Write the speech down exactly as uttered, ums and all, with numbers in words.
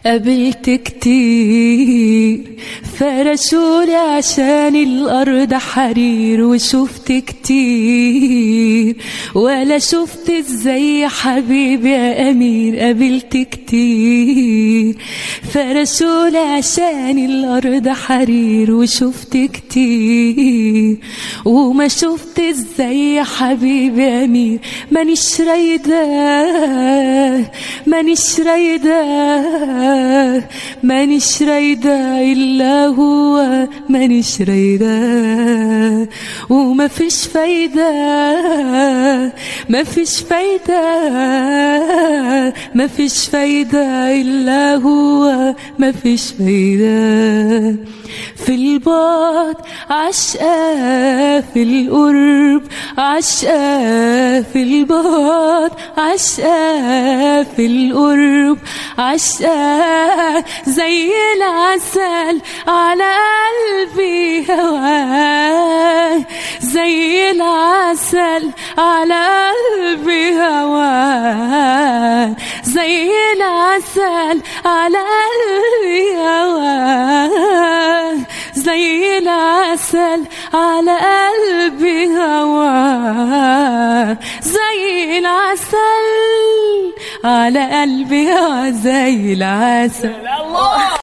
قابلت كتير فرشولي عشان الأرض حرير، وشفت كتير ولا شفت ازاي يا حبيبي يا أمير. قابلت كتير فرشولي عشان الأرض حرير، وشفت كتير وما شفت ازاي يا حبيبي يا أمير. مانيش رايدة مانيش رايدة مانيش رايدة إلا هو، مانيش رايدة وما فيش فايدة ما فيش فايدة ما فيش فايدة إلا هو، ما فيش فايدة. في البعد عشقة، في القرب عشقة، في البعد عشقة، في القرب عشقة، زي العسل على قلبي هواه، زي العسل على قلبي هواه، زي العسل على قلبي هواه، زي العسل على قلبي هواه، زي العسل على قلبي هواه، زي العسل.